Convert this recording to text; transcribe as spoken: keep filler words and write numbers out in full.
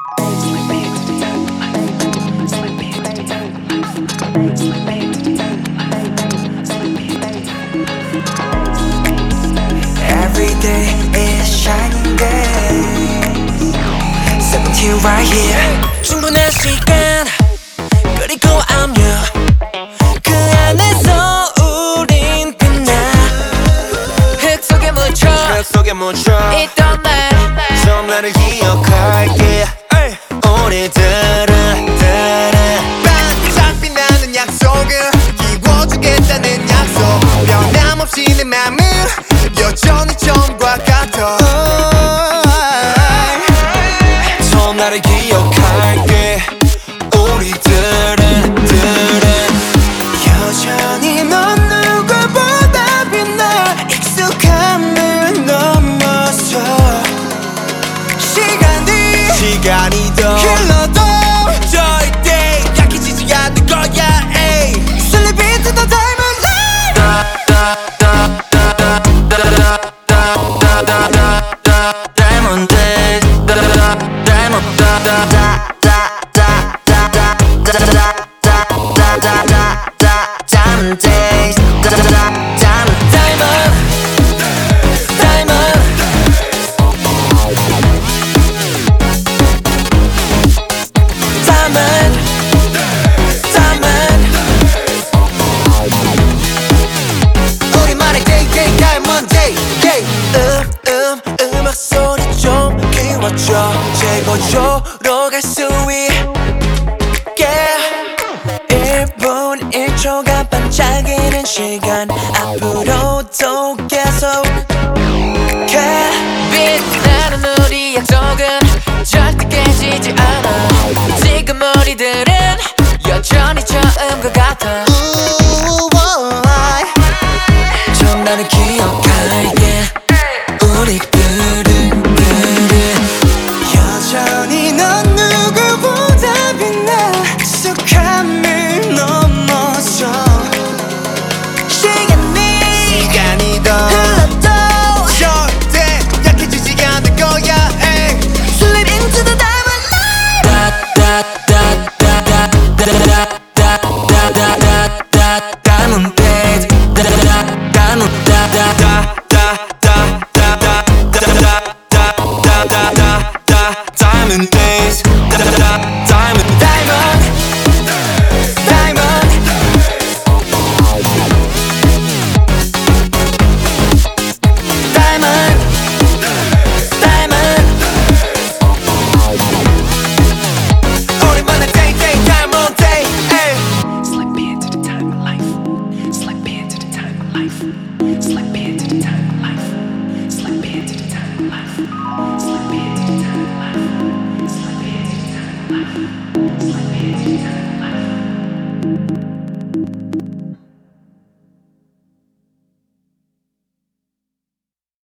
Every day is shining day. Seventeen right here. 충분한 시간 그리고 압력 그 안에서 우린 빛나. 흙 속에 묻혀 흙 속에 묻혀 있던 날 처음 나를 기억할게. 우리들은 반짝 빛나는 약속을 이루어주겠다는 약속. 변함없이 내 맘은 여전히 처음과 같아. 처음 나를 기억할게. 우리들은 들은 여전히 넌 누구보다 빛나. 익숙함을 넘어서 시간이 시간이 더 흘러도 절대 약해지지 않을 거야. Slip into the diamond light. Diamond days. Diamond Diamond days. 우리만의 day day diamond day. 음, 음, 음악 소리 좀 키워줘. 최고조로 갈 수 있게. 일 분 일 초가 반짝이는 시간 앞으로도 계속 빛나는 우리 약속은 절대 깨지지 않아. 지금 우리들은 여전히 처음과 같아. 처음 나를 기억할게. 우리들은 여전히 넌 누구보다 빛나. 익숙함을 넘어서 시간이 시간이 더 흘러도 절대 약해지지 않을 거야. Slip into the diamond light. Diamond days. Diamond days. Diamond diamond diamond. Diamond diamond. 우리만의 day day diamond day. Slip into the time of life. Slip into the time of life. Slip into the time of life. Slip into the time of life. Slip into the time of life. Slip into the time of life. Slip into the time of life.